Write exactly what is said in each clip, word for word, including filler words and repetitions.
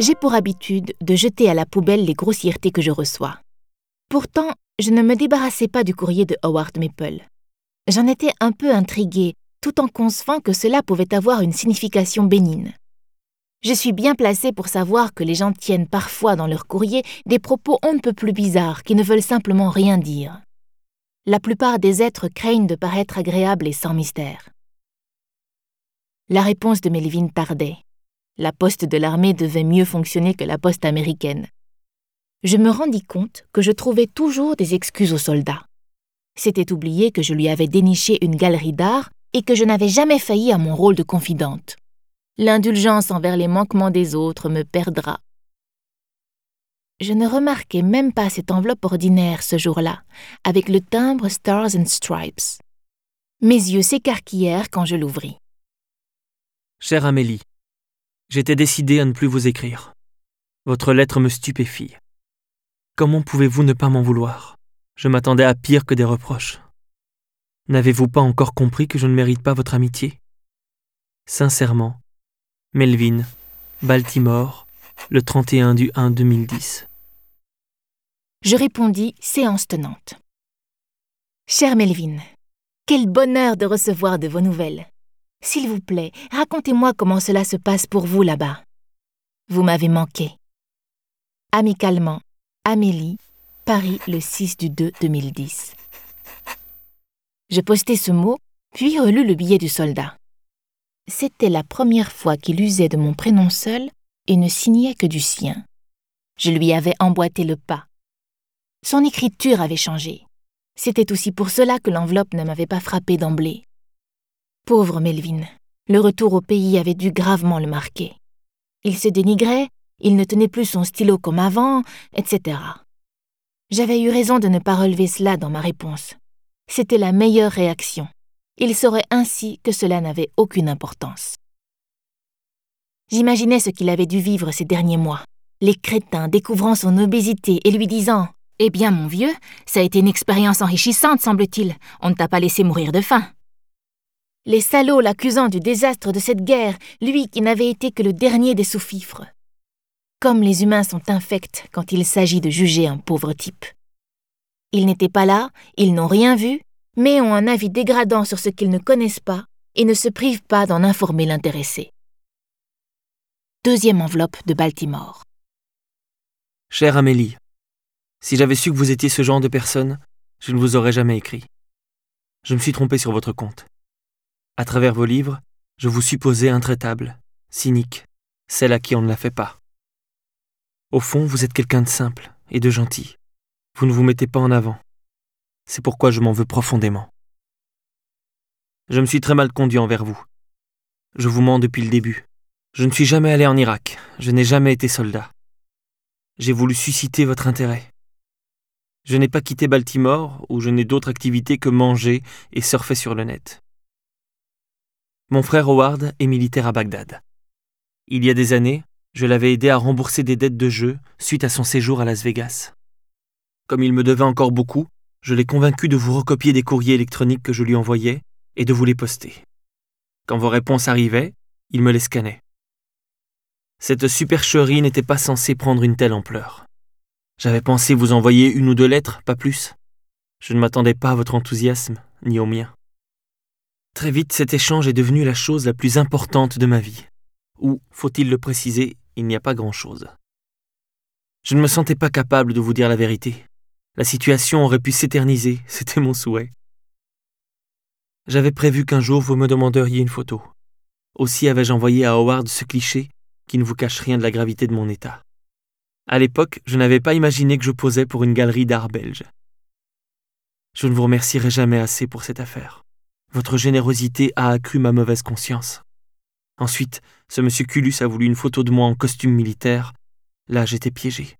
J'ai pour habitude de jeter à la poubelle les grossièretés que je reçois. Pourtant, je ne me débarrassais pas du courrier de Howard Maple. J'en étais un peu intriguée, tout en concevant que cela pouvait avoir une signification bénigne. Je suis bien placée pour savoir que les gens tiennent parfois dans leur courrier des propos on ne peut plus bizarres qui ne veulent simplement rien dire. La plupart des êtres craignent de paraître agréables et sans mystère. La réponse de Melvin tardait. La poste de l'armée devait mieux fonctionner que la poste américaine. Je me rendis compte que je trouvais toujours des excuses aux soldats. C'était oublier que je lui avais déniché une galerie d'art et que je n'avais jamais failli à mon rôle de confidente. L'indulgence envers les manquements des autres me perdra. Je ne remarquai même pas cette enveloppe ordinaire ce jour-là, avec le timbre Stars and Stripes. Mes yeux s'écarquillèrent quand je l'ouvris. Chère Amélie, j'étais décidé à ne plus vous écrire. Votre lettre me stupéfie. Comment pouvez-vous ne pas m'en vouloir ? Je m'attendais à pire que des reproches. N'avez-vous pas encore compris que je ne mérite pas votre amitié ? Sincèrement, Melvin, Baltimore, le trente et un du un deux mille dix. Je répondis, séance tenante. Cher Melvin, quel bonheur de recevoir de vos nouvelles. S'il vous plaît, racontez-moi comment cela se passe pour vous là-bas. Vous m'avez manqué. Amicalement, Amélie, Paris, le six du deux deux mille dix. Je postai ce mot, puis relus le billet du soldat. C'était la première fois qu'il usait de mon prénom seul et ne signait que du sien. Je lui avais emboîté le pas. Son écriture avait changé. C'était aussi pour cela que l'enveloppe ne m'avait pas frappé d'emblée. Pauvre Melvin, le retour au pays avait dû gravement le marquer. Il se dénigrait, il ne tenait plus son stylo comme avant, et cetera. J'avais eu raison de ne pas relever cela dans ma réponse. C'était la meilleure réaction. Il saurait ainsi que cela n'avait aucune importance. J'imaginais ce qu'il avait dû vivre ces derniers mois. Les crétins découvrant son obésité et lui disant « Eh bien, mon vieux, ça a été une expérience enrichissante, semble-t-il. On ne t'a pas laissé mourir de faim. » Les salauds l'accusant du désastre de cette guerre, lui qui n'avait été que le dernier des sous-fifres. Comme les humains sont infects quand il s'agit de juger un pauvre type. Ils n'étaient pas là, ils n'ont rien vu, mais ont un avis dégradant sur ce qu'ils ne connaissent pas et ne se privent pas d'en informer l'intéressé. Deuxième enveloppe de Baltimore. Chère Amélie, si j'avais su que vous étiez ce genre de personne, je ne vous aurais jamais écrit. Je me suis trompé sur votre compte. À travers vos livres, je vous supposais intraitable, cynique, celle à qui on ne la fait pas. Au fond, vous êtes quelqu'un de simple et de gentil. Vous ne vous mettez pas en avant. C'est pourquoi je m'en veux profondément. Je me suis très mal conduit envers vous. Je vous mens depuis le début. Je ne suis jamais allé en Irak. Je n'ai jamais été soldat. J'ai voulu susciter votre intérêt. Je n'ai pas quitté Baltimore, où je n'ai d'autre activité que manger et surfer sur le net. Mon frère Howard est militaire à Bagdad. Il y a des années, je l'avais aidé à rembourser des dettes de jeu suite à son séjour à Las Vegas. Comme il me devait encore beaucoup, je l'ai convaincu de vous recopier des courriers électroniques que je lui envoyais et de vous les poster. Quand vos réponses arrivaient, il me les scannait. Cette supercherie n'était pas censée prendre une telle ampleur. J'avais pensé vous envoyer une ou deux lettres, pas plus. Je ne m'attendais pas à votre enthousiasme, ni au mien. Très vite, cet échange est devenu la chose la plus importante de ma vie. Ou, faut-il le préciser, il n'y a pas grand-chose. Je ne me sentais pas capable de vous dire la vérité. La situation aurait pu s'éterniser, c'était mon souhait. J'avais prévu qu'un jour vous me demanderiez une photo. Aussi avais-je envoyé à Howard ce cliché qui ne vous cache rien de la gravité de mon état. À l'époque, je n'avais pas imaginé que je posais pour une galerie d'art belge. Je ne vous remercierai jamais assez pour cette affaire. Votre générosité a accru ma mauvaise conscience. Ensuite, ce monsieur Culus a voulu une photo de moi en costume militaire. Là, j'étais piégé.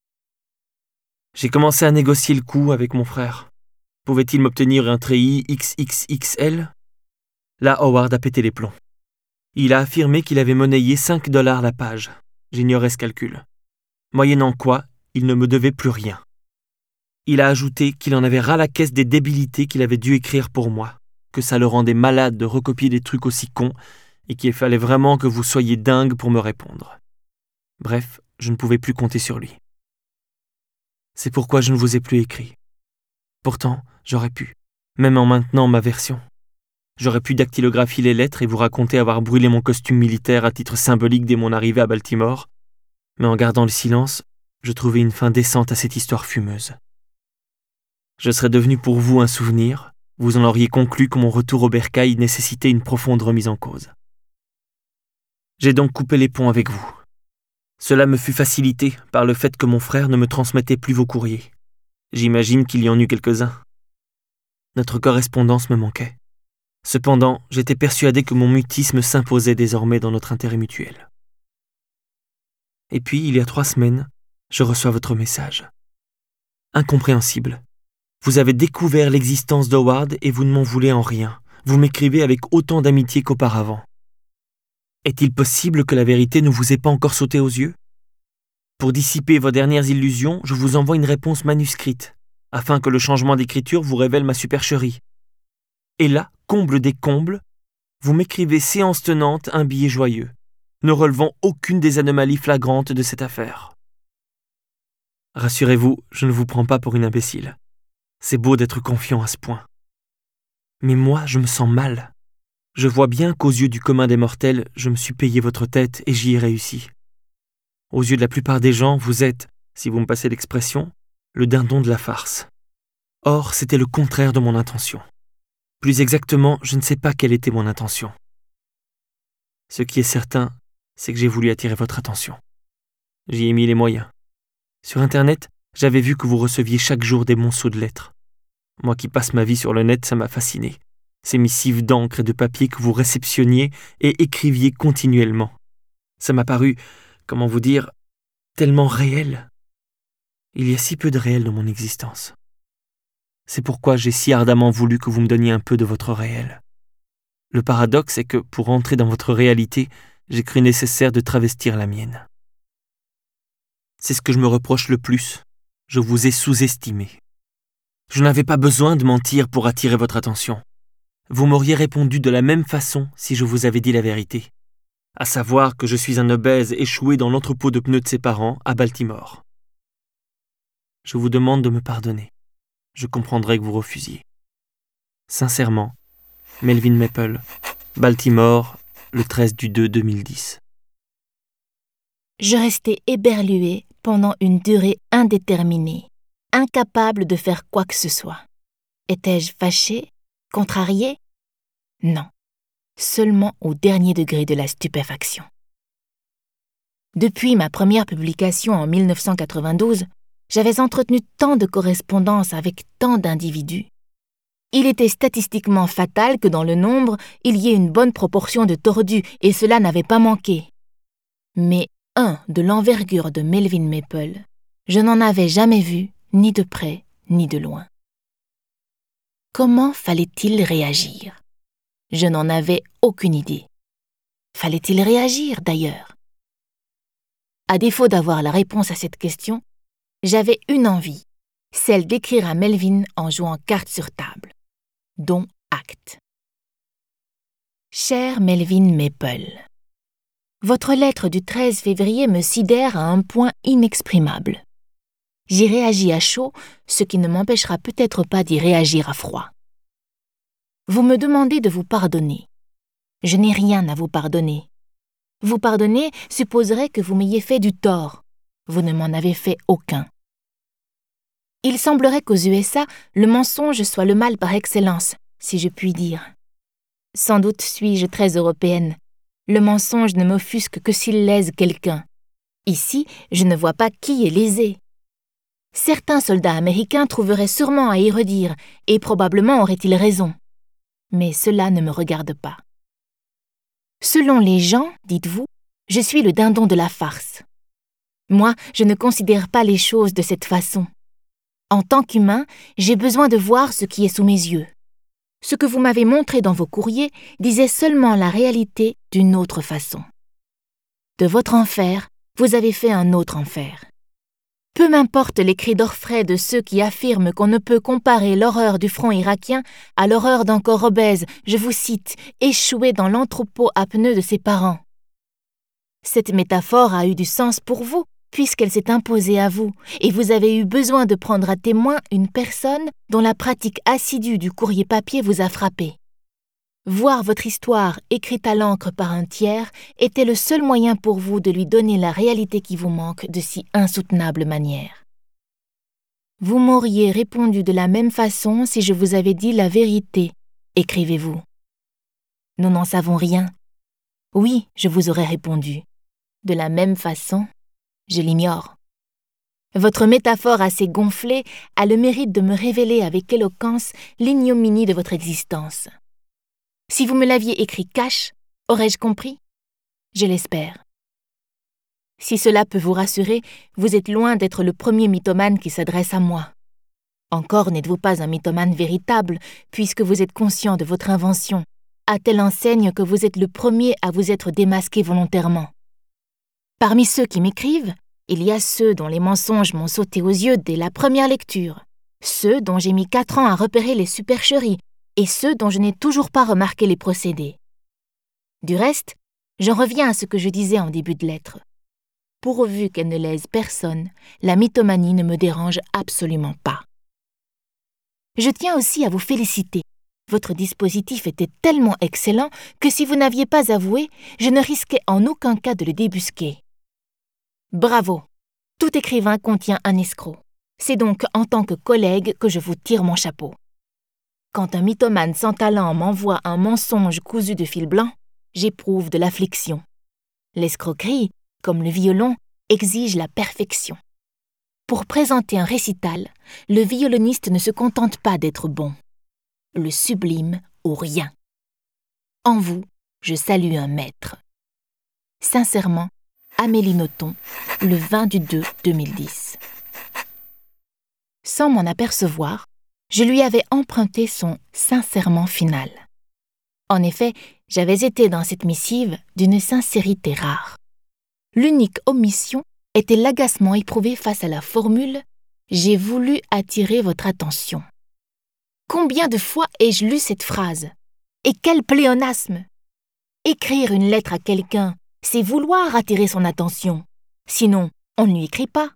J'ai commencé à négocier le coup avec mon frère. Pouvait-il m'obtenir un treillis X X X L ? Là, Howard a pété les plombs. Il a affirmé qu'il avait monnayé cinq dollars la page. J'ignorais ce calcul. Moyennant quoi, il ne me devait plus rien. Il a ajouté qu'il en avait ras la caisse des débilités qu'il avait dû écrire pour moi, que ça le rendait malade de recopier des trucs aussi cons et qu'il fallait vraiment que vous soyez dingue pour me répondre. Bref, je ne pouvais plus compter sur lui. C'est pourquoi je ne vous ai plus écrit. Pourtant, j'aurais pu, même en maintenant ma version. J'aurais pu dactylographier les lettres et vous raconter avoir brûlé mon costume militaire à titre symbolique dès mon arrivée à Baltimore, mais en gardant le silence, je trouvais une fin décente à cette histoire fumeuse. Je serais devenu pour vous un souvenir, vous en auriez conclu que mon retour au bercail nécessitait une profonde remise en cause. J'ai donc coupé les ponts avec vous. Cela me fut facilité par le fait que mon frère ne me transmettait plus vos courriers. J'imagine qu'il y en eut quelques-uns. Notre correspondance me manquait. Cependant, j'étais persuadé que mon mutisme s'imposait désormais dans notre intérêt mutuel. Et puis, il y a trois semaines, je reçois votre message. Incompréhensible. Vous avez découvert l'existence d'Howard et vous ne m'en voulez en rien. Vous m'écrivez avec autant d'amitié qu'auparavant. Est-il possible que la vérité ne vous ait pas encore sauté aux yeux ? Pour dissiper vos dernières illusions, je vous envoie une réponse manuscrite, afin que le changement d'écriture vous révèle ma supercherie. Et là, comble des combles, vous m'écrivez séance tenante un billet joyeux, ne relevant aucune des anomalies flagrantes de cette affaire. Rassurez-vous, je ne vous prends pas pour une imbécile. C'est beau d'être confiant à ce point. Mais moi, je me sens mal. Je vois bien qu'aux yeux du commun des mortels, je me suis payé votre tête et j'y ai réussi. Aux yeux de la plupart des gens, vous êtes, si vous me passez l'expression, le dindon de la farce. Or, c'était le contraire de mon intention. Plus exactement, je ne sais pas quelle était mon intention. Ce qui est certain, c'est que j'ai voulu attirer votre attention. J'y ai mis les moyens. Sur Internet, j'avais vu que vous receviez chaque jour des monceaux de lettres. Moi qui passe ma vie sur le net, ça m'a fasciné. Ces missives d'encre et de papier que vous réceptionniez et écriviez continuellement. Ça m'a paru, comment vous dire, tellement réel. Il y a si peu de réel dans mon existence. C'est pourquoi j'ai si ardemment voulu que vous me donniez un peu de votre réel. Le paradoxe est que, pour entrer dans votre réalité, j'ai cru nécessaire de travestir la mienne. C'est ce que je me reproche le plus. Je vous ai sous-estimé. Je n'avais pas besoin de mentir pour attirer votre attention. Vous m'auriez répondu de la même façon si je vous avais dit la vérité, à savoir que je suis un obèse échoué dans l'entrepôt de pneus de ses parents à Baltimore. Je vous demande de me pardonner. Je comprendrai que vous refusiez. Sincèrement, Melvin Maple, Baltimore, le treize du deux deux mille dix. Je restai éberluée pendant une durée indéterminée, incapable de faire quoi que ce soit. Étais-je fâchée, contrariée ? Non, seulement au dernier degré de la stupéfaction. Depuis ma première publication en mille neuf cent quatre-vingt-douze, j'avais entretenu tant de correspondances avec tant d'individus. Il était statistiquement fatal que dans le nombre, il y ait une bonne proportion de tordus, et cela n'avait pas manqué. Mais un de l'envergure de Melvin Maple, je n'en avais jamais vu, ni de près, ni de loin. Comment fallait-il réagir ? Je n'en avais aucune idée. Fallait-il réagir, d'ailleurs ? À défaut d'avoir la réponse à cette question, j'avais une envie, celle d'écrire à Melvin en jouant cartes sur table, dont acte. Cher Melvin Maple, votre lettre du treize février me sidère à un point inexprimable. J'y réagis à chaud, ce qui ne m'empêchera peut-être pas d'y réagir à froid. Vous me demandez de vous pardonner. Je n'ai rien à vous pardonner. Vous pardonner supposerait que vous m'ayez fait du tort. Vous ne m'en avez fait aucun. Il semblerait qu'aux U S A, le mensonge soit le mal par excellence, si je puis dire. Sans doute suis-je très européenne. Le mensonge ne m'offusque que s'il lèse quelqu'un. Ici, je ne vois pas qui est lésé. Certains soldats américains trouveraient sûrement à y redire, et probablement auraient-ils raison. Mais cela ne me regarde pas. Selon les gens, dites-vous, je suis le dindon de la farce. Moi, je ne considère pas les choses de cette façon. En tant qu'humain, j'ai besoin de voir ce qui est sous mes yeux. Ce que vous m'avez montré dans vos courriers disait seulement la réalité d'une autre façon. De votre enfer, vous avez fait un autre enfer. Peu m'importe les cris d'orfraie de ceux qui affirment qu'on ne peut comparer l'horreur du front irakien à l'horreur d'un corps obèse, je vous cite, échoué dans l'entrepôt à pneus de ses parents. Cette métaphore a eu du sens pour vous, puisqu'elle s'est imposée à vous, et vous avez eu besoin de prendre à témoin une personne dont la pratique assidue du courrier papier vous a frappé. Voir votre histoire écrite à l'encre par un tiers était le seul moyen pour vous de lui donner la réalité qui vous manque de si insoutenable manière. Vous m'auriez répondu de la même façon si je vous avais dit la vérité, écrivez-vous. Nous n'en savons rien. Oui, je vous aurais répondu. De la même façon, je l'ignore. Votre métaphore assez gonflée a le mérite de me révéler avec éloquence l'ignominie de votre existence. Si vous me l'aviez écrit cash, aurais-je compris? Je l'espère. Si cela peut vous rassurer, vous êtes loin d'être le premier mythomane qui s'adresse à moi. Encore n'êtes-vous pas un mythomane véritable, puisque vous êtes conscient de votre invention, à telle enseigne que vous êtes le premier à vous être démasqué volontairement. Parmi ceux qui m'écrivent, il y a ceux dont les mensonges m'ont sauté aux yeux dès la première lecture, ceux dont j'ai mis quatre ans à repérer les supercheries, et ceux dont je n'ai toujours pas remarqué les procédés. Du reste, j'en reviens à ce que je disais en début de lettre. Pourvu qu'elle ne lèse personne, la mythomanie ne me dérange absolument pas. Je tiens aussi à vous féliciter. Votre dispositif était tellement excellent que si vous n'aviez pas avoué, je ne risquais en aucun cas de le débusquer. Bravo! Tout écrivain contient un escroc. C'est donc en tant que collègue que je vous tire mon chapeau. Quand un mythomane sans talent m'envoie un mensonge cousu de fil blanc, j'éprouve de l'affliction. L'escroquerie, comme le violon, exige la perfection. Pour présenter un récital, le violoniste ne se contente pas d'être bon. Le sublime ou rien. En vous, je salue un maître. Sincèrement, Amélie Nothomb, le vingt du deux deux mille dix. Sans m'en apercevoir, je lui avais emprunté son « sincèrement » final. En effet, j'avais été dans cette missive d'une sincérité rare. L'unique omission était l'agacement éprouvé face à la formule « J'ai voulu attirer votre attention ». Combien de fois ai-je lu cette phrase? Et quel pléonasme! Écrire une lettre à quelqu'un, c'est vouloir attirer son attention. Sinon, on ne lui écrit pas.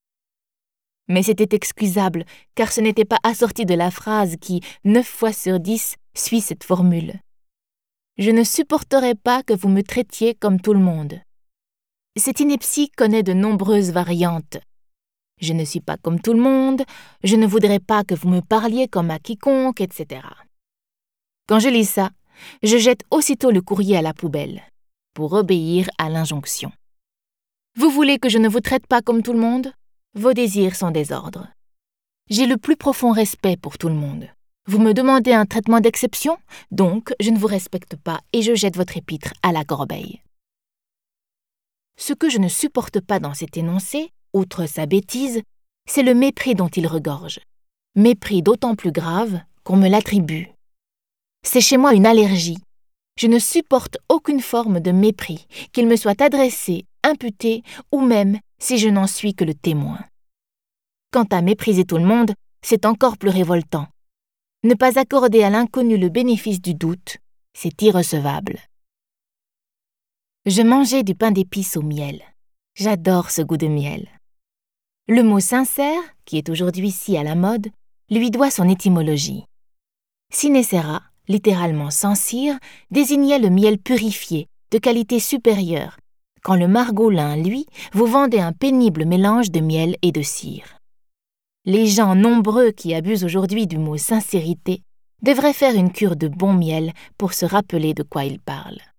Mais c'était excusable, car ce n'était pas assorti de la phrase qui, neuf fois sur dix, suit cette formule. Je ne supporterais pas que vous me traitiez comme tout le monde. Cette ineptie connaît de nombreuses variantes. Je ne suis pas comme tout le monde, je ne voudrais pas que vous me parliez comme à quiconque, et cetera. Quand je lis ça, je jette aussitôt le courrier à la poubelle, pour obéir à l'injonction. Vous voulez que je ne vous traite pas comme tout le monde? Vos désirs sont des ordres. J'ai le plus profond respect pour tout le monde. Vous me demandez un traitement d'exception, donc je ne vous respecte pas et je jette votre épître à la corbeille. Ce que je ne supporte pas dans cet énoncé, outre sa bêtise, c'est le mépris dont il regorge. Mépris d'autant plus grave qu'on me l'attribue. C'est chez moi une allergie. Je ne supporte aucune forme de mépris, qu'il me soit adressé, imputé ou même si je n'en suis que le témoin. Quant à mépriser tout le monde, c'est encore plus révoltant. Ne pas accorder à l'inconnu le bénéfice du doute, c'est irrecevable. Je mangeais du pain d'épices au miel. J'adore ce goût de miel. Le mot « sincère », qui est aujourd'hui si à la mode, lui doit son étymologie. Sinécera, littéralement sans cire, désignait le miel purifié, de qualité supérieure, quand le margolin, lui, vous vendait un pénible mélange de miel et de cire. Les gens nombreux qui abusent aujourd'hui du mot « sincérité » devraient faire une cure de bon miel pour se rappeler de quoi ils parlent.